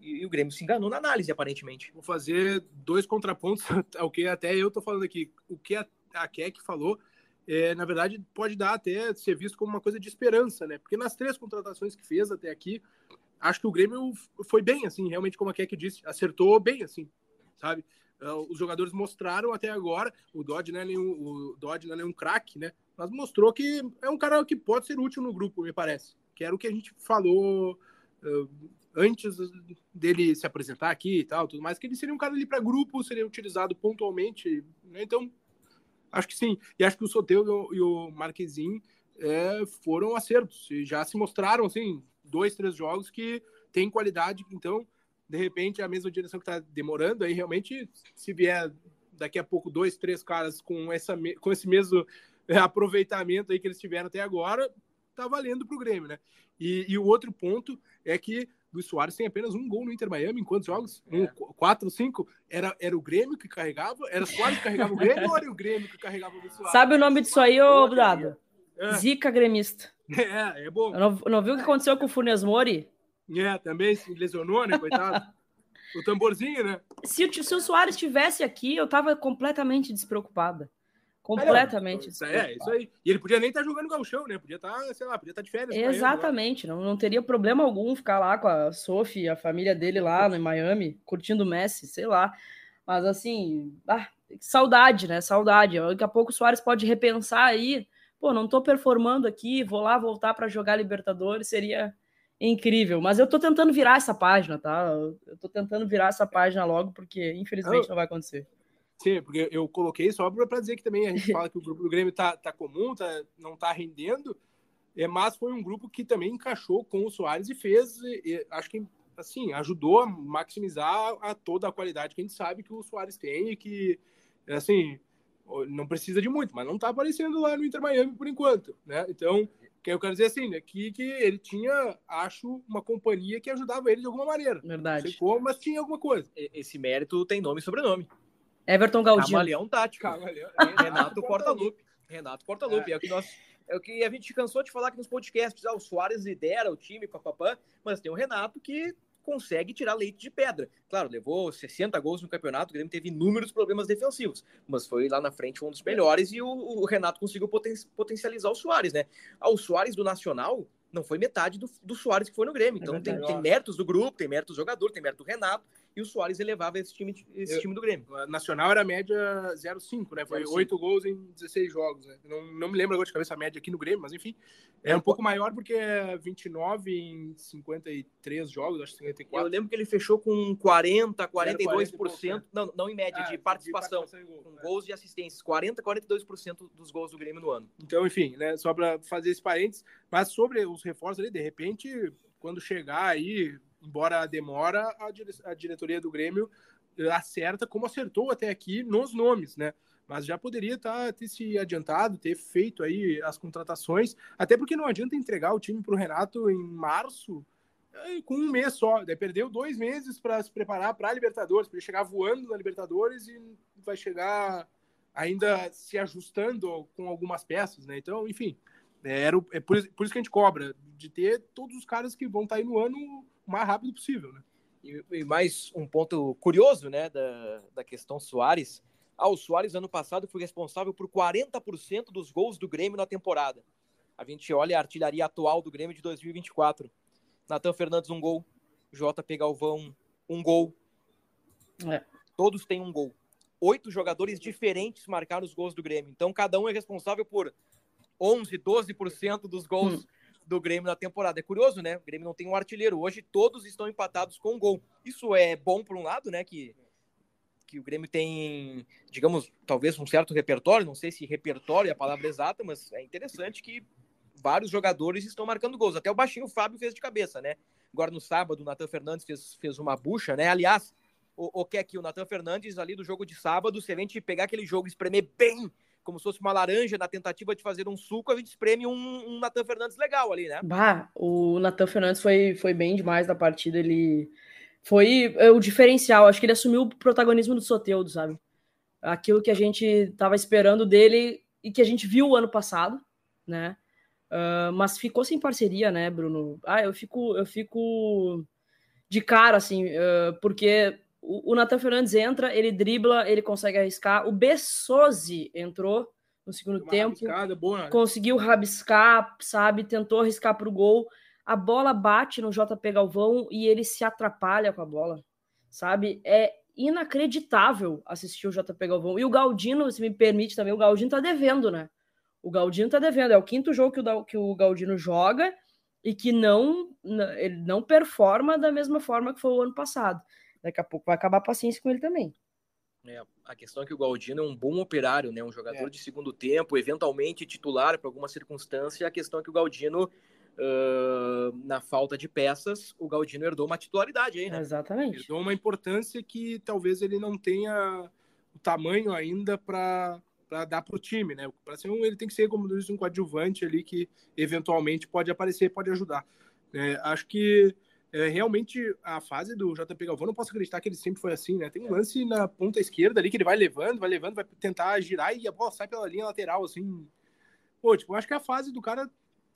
e, e o Grêmio se enganou na análise, aparentemente. Vou fazer dois contrapontos ao que até eu tô falando aqui. O que a, a Keck falou, é, na verdade, pode dar até ser visto como uma coisa de esperança, né? Porque nas três contratações que fez até aqui, acho que o Grêmio foi bem, assim, realmente, como a Keck disse, acertou bem, assim, sabe? Os jogadores mostraram até agora, o Dodge não é nenhum, o Dodge não é nenhum craque, né? Mas mostrou que é um cara que pode ser útil no grupo, me parece. Que era o que a gente falou uh, antes dele se apresentar aqui e tal, tudo mais, que ele seria um cara ali para grupo, seria utilizado pontualmente, né? Então, acho que sim. E acho que o Soteldo e o Marquezin é, foram acertos. E já se mostraram, assim, dois, três jogos que tem qualidade. Então, de repente, a mesma direção que está demorando, aí realmente, se vier daqui a pouco dois, três caras com, essa, com esse mesmo aproveitamento aí que eles tiveram até agora, tá valendo pro Grêmio, né? E, e o outro ponto é que Luis Soares tem apenas um gol no Inter Miami em quantos jogos? É. Um, quatro, cinco? Era, era o Grêmio que carregava? Era o Soares que carregava o Grêmio ou era o Grêmio que carregava o Luis Soares? Sabe o nome disso aí, ô Dado? É. Zica gremista. É, é bom. Não, não viu o que aconteceu com o Funes Mori? É, também se lesionou, né, coitado? O tamborzinho, né? Se, se o Soares estivesse aqui, eu tava completamente despreocupada. Completamente. É, é, isso aí. E ele podia nem estar tá jogando gauchão, né? Podia estar, tá, sei lá, podia estar tá de férias. Exatamente. Miami, não, não teria problema algum ficar lá com a Sophie, a família dele lá no Miami, curtindo o Messi, sei lá. Mas assim, ah, saudade, né? Saudade. Daqui a pouco o Soares pode repensar aí. Pô, não tô performando aqui, vou lá voltar para jogar Libertadores, seria incrível. Mas eu tô tentando virar essa página, tá? Eu tô tentando virar essa página logo, porque infelizmente não vai acontecer. Sim, porque eu coloquei só para dizer que também a gente fala que o grupo do Grêmio tá, tá comum, tá, não tá rendendo, é, mas foi um grupo que também encaixou com o Soares e fez, e, acho que assim, ajudou a maximizar a toda a qualidade que a gente sabe que o Soares tem e que, assim, não precisa de muito, mas não tá aparecendo lá no Inter Miami por enquanto, né? Então, que eu quero dizer assim, né, que, que ele tinha, acho, uma companhia que ajudava ele de alguma maneira. Verdade. Não sei como, mas tinha alguma coisa. Esse mérito tem nome e sobrenome. Everton Galdino. Camaleão tático. Camaleão. Renato Portaluppi. Renato Portaluppi. É. É, o que nós, é o que a gente cansou de falar aqui nos podcasts. Ah, o Soares lidera o time, papapá, mas tem o Renato que consegue tirar leite de pedra. Claro, levou sessenta gols no campeonato, o Grêmio teve inúmeros problemas defensivos, mas foi lá na frente um dos melhores e o, o Renato conseguiu poten, potencializar o Soares, né? Ah, o Soares do Nacional não foi metade do, do Soares que foi no Grêmio. Então é tem, tem méritos do grupo, tem méritos do jogador, tem mérito do Renato, e o Soares elevava esse time, esse Eu, time do Grêmio. Nacional era a média zero vírgula cinco, né? Foi oito gols em dezesseis jogos, né? Não, não me lembro agora de cabeça a média aqui no Grêmio, mas enfim. É, é um pouco maior porque é vinte e nove em cinquenta e três jogos, acho que cinquenta e quatro. Eu lembro que ele fechou com quarenta, quarenta e dois por cento, não, não em média, ah, de participação, de participação gol, com é. gols e assistências. quarenta, quarenta e dois por cento dos gols do Grêmio no ano. Então, enfim, né? Só para fazer esse parênteses, mas sobre os reforços ali, de repente, quando chegar aí, embora demora, a, dire... a diretoria do Grêmio acerta como acertou até aqui nos nomes, né? Mas já poderia tá, ter se adiantado, ter feito aí as contratações, até porque não adianta entregar o time para o Renato em março com um mês só. Daí perdeu dois meses para se preparar para a Libertadores, para ele chegar voando na Libertadores e vai chegar ainda se ajustando com algumas peças, né? Então, enfim, é, era o, é por, por isso que a gente cobra, de ter todos os caras que vão estar tá aí no ano o mais rápido possível, né? E, e mais um ponto curioso, né, da, da questão Soares. Ah, o Soares, ano passado, foi responsável por quarenta por cento dos gols do Grêmio na temporada. A gente olha a artilharia atual do Grêmio de dois mil e vinte e quatro. Natan Fernandes, um gol. J P Galvão, um gol. É. Todos têm um gol. Oito jogadores diferentes marcaram os gols do Grêmio. Então, cada um é responsável por onze, doze por cento dos gols hum. do Grêmio na temporada. É curioso, né? O Grêmio não tem um artilheiro. Hoje, todos estão empatados com um gol. Isso é bom, por um lado, né? Que... que o Grêmio tem, digamos, talvez um certo repertório, não sei se repertório é a palavra exata, mas é interessante que vários jogadores estão marcando gols. Até o baixinho Fábio fez de cabeça, né? Agora no sábado o Natan Fernandes fez, fez uma bucha, né? Aliás, o, o que é que o Natan Fernandes ali do jogo de sábado, se a gente pegar aquele jogo e espremer bem, como se fosse uma laranja na tentativa de fazer um suco, a gente espreme um, um Natan Fernandes legal ali, né? Bah, o Natan Fernandes foi, foi bem demais na partida, ele... Foi o diferencial, acho que ele assumiu o protagonismo do Soteldo, sabe? Aquilo que a gente estava esperando dele e que a gente viu o ano passado, né? Uh, mas ficou sem parceria, né, Bruno? Ah, eu fico, eu fico de cara, assim, uh, porque o, o Nathan Fernandes entra, ele dribla, ele consegue arriscar. O Bessosi entrou no segundo tempo, boa, né? Conseguiu rabiscar, sabe, tentou arriscar para o gol. A bola bate no J P Galvão e ele se atrapalha com a bola, sabe? É inacreditável assistir o J P Galvão. E o Galdino, se me permite também, o Galdino tá devendo, né? O Galdino tá devendo. É o quinto jogo que o, que o Galdino joga e que não, ele não performa da mesma forma que foi o ano passado. Daqui a pouco vai acabar a paciência com ele também. É, a questão é que o Galdino é um bom operário, né? Um jogador é. de segundo tempo, eventualmente titular para alguma circunstância. A questão é que o Galdino, uh, na falta de peças, o Galdino herdou uma titularidade aí, né? Exatamente. Herdou uma importância que talvez ele não tenha o tamanho ainda para para dar para o time, né? Para ser um, ele tem que ser, como diz, um coadjuvante ali que eventualmente pode aparecer, pode ajudar. É, acho que é, realmente a fase do J P Galvão, não posso acreditar que ele sempre foi assim, né? Tem um lance na ponta esquerda ali que ele vai levando, vai levando, vai tentar girar e a bola sai pela linha lateral, assim. Pô, tipo, acho que a fase do cara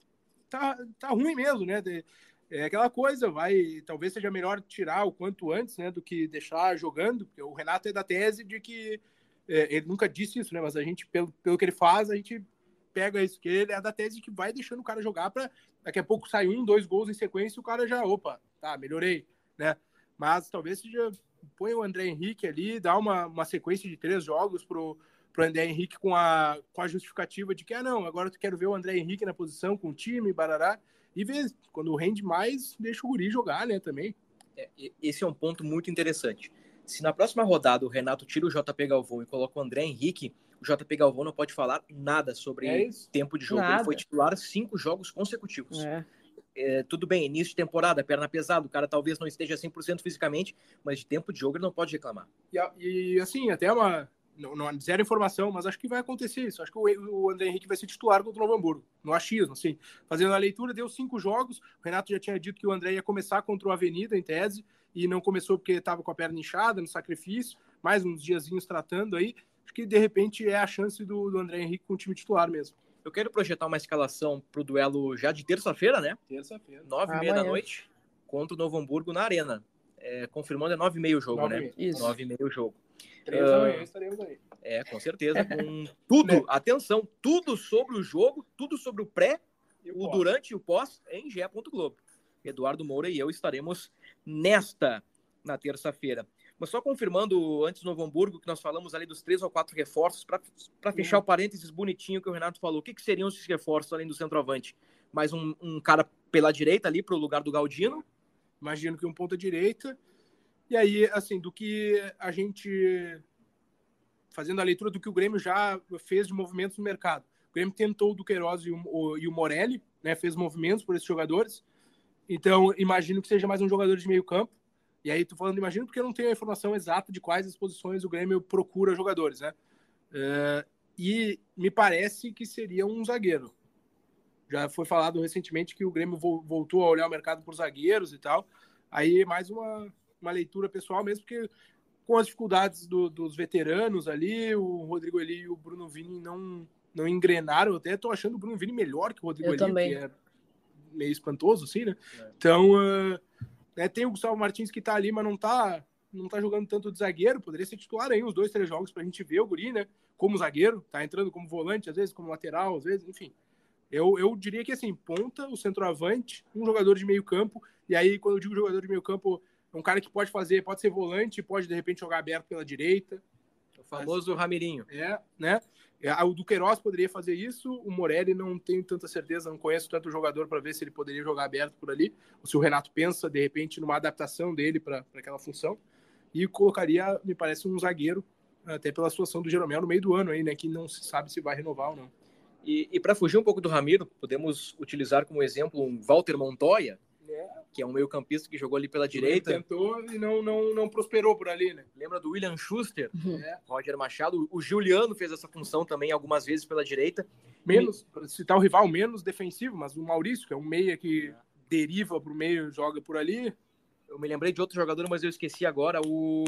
tá, tá ruim mesmo, né? É aquela coisa, vai, talvez seja melhor tirar o quanto antes, né, do que deixar jogando, porque o Renato é da tese de que É, ele nunca disse isso, né? Mas a gente, pelo, pelo que ele faz, a gente pega isso, que ele é da tese que vai deixando o cara jogar para daqui a pouco sair um, dois gols em sequência e o cara já, opa, tá, melhorei, né? Mas talvez seja, põe o André Henrique ali, dá uma, uma sequência de três jogos pro, pro André Henrique com a, com a justificativa de que, ah, não, agora eu quero ver o André Henrique na posição com o time, barará, e ver, quando rende mais, deixa o guri jogar, né, também. É, esse é um ponto muito interessante. Se na próxima rodada o Renato tira o J P Galvão e coloca o André Henrique, o J P Galvão não pode falar nada sobre é tempo de jogo. Nada. Ele foi titular cinco jogos consecutivos. É. É, tudo bem, início de temporada, perna pesada, o cara talvez não esteja cem por cento fisicamente, mas de tempo de jogo ele não pode reclamar. E, e assim, até uma... Não, não, zero informação, mas acho que vai acontecer isso. Acho que o, o André Henrique vai ser titular contra o Novo Hamburgo, no achismo, assim. Fazendo a leitura, deu cinco jogos. O Renato já tinha dito que o André ia começar contra o Avenida, em tese, e não começou porque estava com a perna inchada, no sacrifício, mais uns diazinhos tratando aí. Acho que, de repente, é a chance do, do André Henrique com o time titular mesmo. Eu quero projetar uma escalação para o duelo já de terça-feira, né? Terça-feira. Nove e meia da noite, contra o Novo Hamburgo na Arena. É, confirmando, é nove e meia o jogo, nove né? Isso. Nove e meia o jogo. Três da manhã estaremos aí. É, com certeza. Com tudo, atenção, tudo sobre o jogo, tudo sobre o pré, E o pós. durante e o pós em G E ponto Globo. Eduardo Moura e eu estaremos nesta, na terça-feira. Mas só confirmando, antes do Novo Hamburgo, que nós falamos ali dos três ou quatro reforços, para fechar o parênteses bonitinho que o Renato falou. O que, que seriam esses reforços além do centroavante? Mais um, um cara pela direita ali, para o lugar do Galdino? Imagino que um ponta direita. E aí, assim, do que a gente... Fazendo a leitura do que o Grêmio já fez de movimentos no mercado. O Grêmio tentou o Duqueiroz e o, o, e o Morelli, né? Fez movimentos por esses jogadores. Então, imagino que seja mais um jogador de meio campo. E aí, tô falando imagino porque eu não tenho a informação exata de quais as posições o Grêmio procura jogadores, né? Uh, e me parece que seria um zagueiro. Já foi falado recentemente que o Grêmio vo- voltou a olhar o mercado por zagueiros e tal. Aí, mais uma, uma leitura pessoal mesmo, porque com as dificuldades do, dos veteranos ali, o Rodrigo Eli e o Bruno Vini não, não engrenaram. Eu até tô achando o Bruno Vini melhor que o Rodrigo Eu Eli, também. que é meio espantoso, assim, né? É. Então, uh, né, tem o Gustavo Martins que tá ali, mas não tá, não tá jogando tanto de zagueiro. Poderia ser titular aí uns dois, três jogos pra gente ver o guri, né? Como zagueiro, tá entrando como volante, às vezes como lateral, às vezes, enfim. Eu, eu diria que, assim, ponta, o centroavante, um jogador de meio campo, e aí, quando eu digo jogador de meio campo, é um cara que pode fazer, pode ser volante, pode, de repente, jogar aberto pela direita. O famoso assim, Ramirinho. É, né? É, o Duqueiroz poderia fazer isso, o Morelli não tenho tanta certeza, não conheço tanto o jogador para ver se ele poderia jogar aberto por ali, ou se o Renato pensa, de repente, numa adaptação dele para aquela função, e colocaria, me parece, um zagueiro, até pela situação do Jeromel no meio do ano aí, né, que não se sabe se vai renovar ou não. E, e para fugir um pouco do Ramiro, podemos utilizar como exemplo um Walter Montoya, é. que é um meio-campista que jogou ali pela direita. Ele tentou e não, não, não prosperou por ali, né? Lembra do William Schuster? Uhum. É. Roger Machado. O Juliano fez essa função também algumas vezes pela direita. Menos, para citar o rival, menos defensivo, mas o Maurício, que é um meia que é. deriva para o meio, joga por ali. Eu me lembrei de outro jogador, mas eu esqueci agora.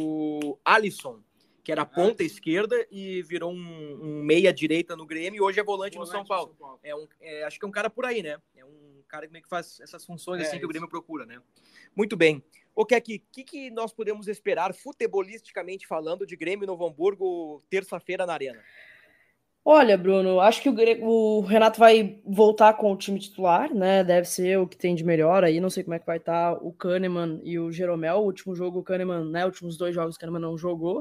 O Alisson, que era ponta ah, esquerda e virou um, um meia-direita no Grêmio e hoje é volante, volante no São Paulo. São Paulo. É um, é, acho que é um cara por aí, né? É um cara que meio que faz essas funções é, assim que isso. O Grêmio procura, né? Muito bem. Ô, Kek, o que, que nós podemos esperar, futebolisticamente falando, de Grêmio e Novo Hamburgo, terça-feira na Arena? Olha, Bruno, acho que o, o Renato vai voltar com o time titular, né? Deve ser o que tem de melhor aí. Não sei como é que vai estar o Kahneman e o Jeromel. O último jogo, o Kahneman, né? Os últimos dois jogos, o Kahneman não jogou.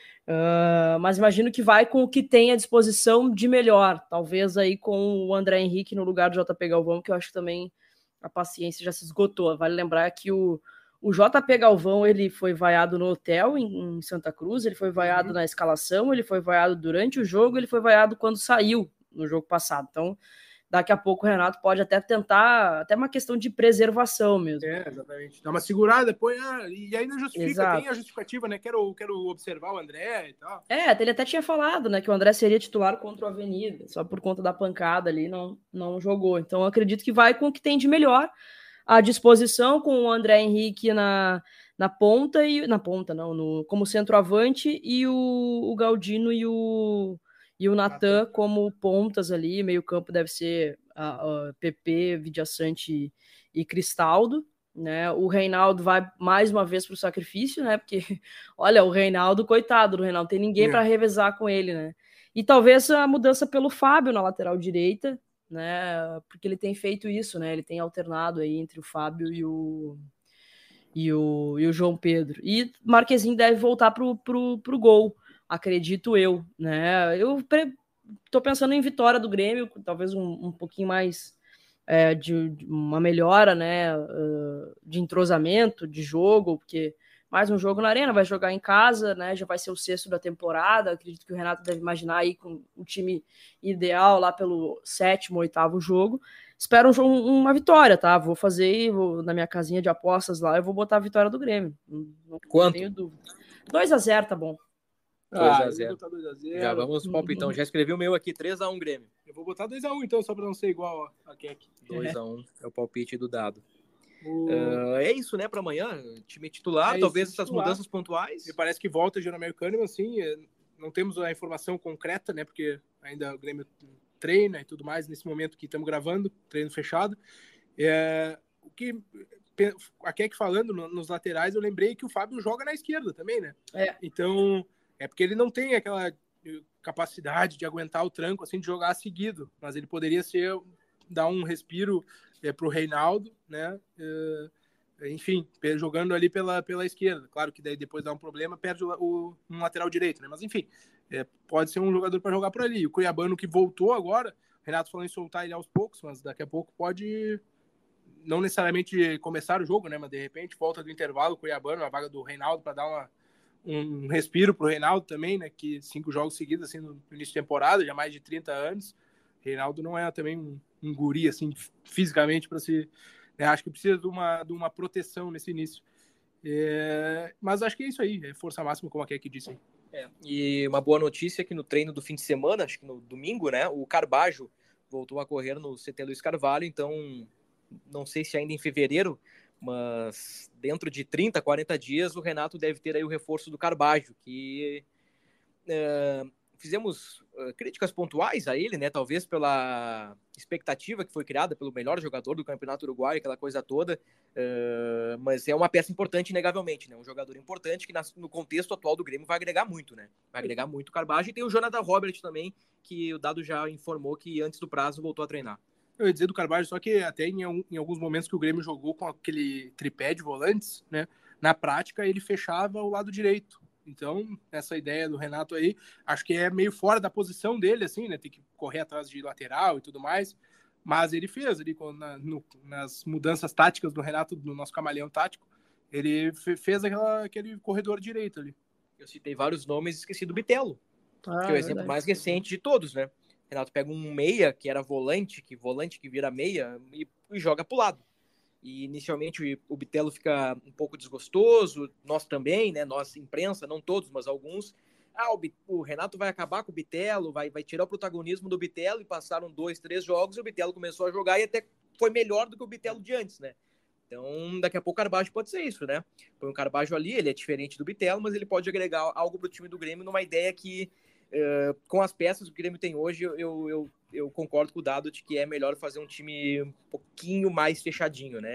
Uh, mas imagino que vai com o que tem à disposição de melhor. Talvez aí com o André Henrique no lugar do J P Galvão, que eu acho que também a paciência já se esgotou. Vale lembrar que o O J P Galvão, ele foi vaiado no hotel em, em Santa Cruz, ele foi vaiado uhum. na escalação, ele foi vaiado durante o jogo, ele foi vaiado quando saiu no jogo passado. Então, daqui a pouco o Renato pode até tentar, até uma questão de preservação mesmo. É, exatamente. Dá uma segurada, depois, ah, e ainda justifica, Exato. Tem a justificativa, né? Quero, quero observar o André e tal. É, ele até tinha falado, né, que o André seria titular contra o Avenida, só por conta da pancada ali, não, não jogou. Então, eu acredito que vai com o que tem de melhor à disposição, com o André Henrique na, na ponta, e na ponta não, no, como centroavante, e o, o Galdino e o, e o Natan como pontas ali, meio campo deve ser a, a P P, Vidiaçante e, e Cristaldo, né? O Reinaldo vai mais uma vez para o sacrifício, né? Porque, olha, o Reinaldo, coitado do Reinaldo, tem ninguém é. para revezar com ele, né? E talvez a mudança pelo Fábio na lateral direita, né, porque ele tem feito isso, né, ele tem alternado aí entre o Fábio e o, e o, e o João Pedro, e Marquezinho deve voltar pro, pro, pro gol, acredito eu, né, eu pre- tô pensando em vitória do Grêmio, talvez um, um pouquinho mais é, de, de uma melhora, né, uh, de entrosamento, de jogo, porque mais um jogo na Arena, vai jogar em casa, né? Já vai ser o sexto da temporada. Acredito que o Renato deve imaginar aí com o time ideal lá pelo sétimo, oitavo jogo. Espero um jogo, uma vitória, tá? Vou fazer vou, na minha casinha de apostas lá, eu vou botar a vitória do Grêmio. Não, Quanto? Não tenho dúvida. dois a zero, tá bom. dois a zero. Já vamos pro palpitão. Já escrevi o meu aqui, três a um Grêmio. Eu vou botar dois a um então, só pra não ser igual a Kek. dois a um é. é o palpite do dado. Uh, é isso, né, para amanhã, time titular, é talvez isso, essas titular. mudanças pontuais. Me parece que volta o Jeromel Kahneman, assim, não temos a informação concreta, né, porque ainda o Grêmio treina e tudo mais, nesse momento que estamos gravando, treino fechado. É, o que, a Kek falando no, nos laterais, eu lembrei que o Fábio joga na esquerda também, né? É. Então, é porque ele não tem aquela capacidade de aguentar o tranco, assim, de jogar seguido, mas ele poderia ser, dar um respiro é, para o Reinaldo, né? É, enfim, jogando ali pela, pela esquerda. Claro que daí depois dá um problema, perde o, o um lateral direito, né? Mas enfim, é, pode ser um jogador para jogar por ali. O Cuiabano que voltou agora, o Renato falou em soltar ele aos poucos, mas daqui a pouco pode não necessariamente começar o jogo, né? Mas de repente volta do intervalo, o Cuiabano, a vaga do Reinaldo para dar uma, um respiro para o Reinaldo também, né? Que cinco jogos seguidos assim no início de temporada, já mais de trinta anos. Reinaldo não é também um, um guri, assim, fisicamente, para se... Né, acho que precisa de uma, de uma proteção nesse início. É, mas acho que é isso aí, é força máxima, como a Kek disse aí. É, e uma boa notícia é que no treino do fim de semana, acho que no domingo, né, o Carbajo voltou a correr no C T Luiz Carvalho, então não sei se ainda em fevereiro, mas dentro de trinta, quarenta dias o Renato deve ter aí o reforço do Carbajo, que... É, fizemos uh, críticas pontuais a ele, né? Talvez pela expectativa que foi criada pelo melhor jogador do Campeonato Uruguaio, aquela coisa toda. Uh, mas é uma peça importante, inegavelmente, né? Um jogador importante que no contexto atual do Grêmio vai agregar muito, né? Vai agregar muito o Carbajo. E tem o Jonathan Robert também, que o Dado já informou que antes do prazo voltou a treinar. Eu ia dizer do Carbajo, só que até em, em alguns momentos que o Grêmio jogou com aquele tripé de volantes, né? Na prática, ele fechava o lado direito. Então, essa ideia do Renato aí, acho que é meio fora da posição dele, assim, né? Tem que correr atrás de lateral e tudo mais. Mas ele fez ali, na, no, nas mudanças táticas do Renato, do nosso camaleão tático, ele fez aquela, aquele corredor direito ali. Eu citei vários nomes e esqueci do Bitelo, ah, que é o exemplo verdade. mais recente de todos, né? Renato pega um meia, que era volante, que volante que vira meia, e, e joga pro lado. E inicialmente o Bitelo fica um pouco desgostoso, nós também, né? Nós, imprensa, não todos, mas alguns. Ah, o, o Renato vai acabar com o Bitelo, vai, vai tirar o protagonismo do Bitelo, e passaram dois, três jogos e o Bitelo começou a jogar e até foi melhor do que o Bitelo de antes, né? Então, daqui a pouco o Carbajo pode ser isso, né? Põe o Carbajo ali, ele é diferente do Bitelo, mas ele pode agregar algo pro time do Grêmio numa ideia que, uh, com as peças que o Grêmio tem hoje, eu, eu, eu concordo com o Dado de que é melhor fazer um time um pouquinho mais fechadinho, né?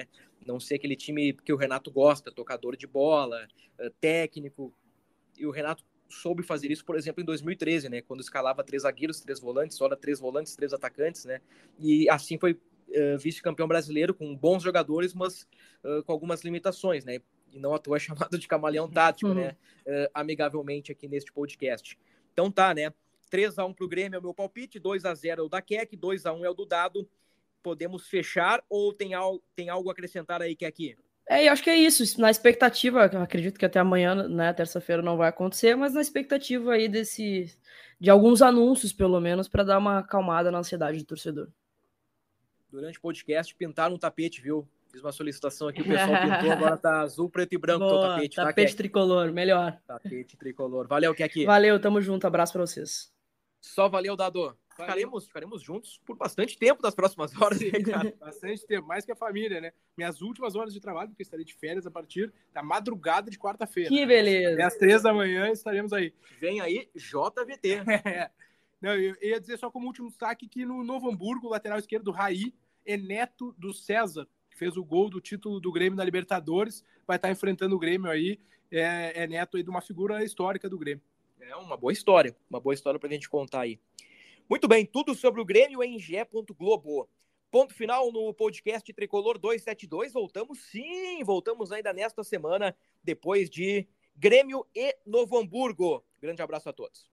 não ser aquele time que o Renato gosta, tocador de bola, técnico. E o Renato soube fazer isso, por exemplo, em dois mil e treze, né? Quando escalava três zagueiros, três volantes, olha, três volantes, três atacantes, né? E assim foi uh, vice-campeão brasileiro, com bons jogadores, mas uh, com algumas limitações, né? E não à toa é chamado de camaleão tático, uhum. né? Uh, amigavelmente aqui neste podcast. Então tá, né? três a um pro Grêmio é o meu palpite, dois a zero é o da Keck, dois a um é o do Dado. Podemos fechar ou tem algo, tem algo a acrescentar aí, Keck? É, eu acho que é isso. Na expectativa, eu acredito que até amanhã, né, terça-feira não vai acontecer, mas na expectativa aí desse, de alguns anúncios, pelo menos, para dar uma acalmada na ansiedade do torcedor. Durante o podcast, pintaram um tapete, viu? Fiz uma solicitação aqui, o pessoal pintou, agora tá azul, preto e branco. Boa, o tapete. Tapete tá, tricolor, melhor. Tapete tricolor. Valeu, Keck. Valeu, tamo junto, abraço para vocês. Só valeu, Dado. Ficaremos, ficaremos juntos por bastante tempo nas próximas horas. Cara, bastante tempo, mais que a família, né? Minhas últimas horas de trabalho, porque estarei de férias a partir da madrugada de quarta-feira. Que beleza. Até às três da manhã estaremos aí. Vem aí, J V T. É. Não, eu ia dizer só como último destaque que no Novo Hamburgo, o lateral esquerdo, Raí, é neto do César, que fez o gol do título do Grêmio na Libertadores, vai estar enfrentando o Grêmio aí, é, é neto aí de uma figura histórica do Grêmio. É uma boa história, uma boa história pra gente contar aí. Muito bem, tudo sobre o Grêmio em G E. Globo. Ponto final no podcast Tricolor duzentos e setenta e dois. Voltamos sim, voltamos ainda nesta semana, depois de Grêmio e Novo Hamburgo. Grande abraço a todos.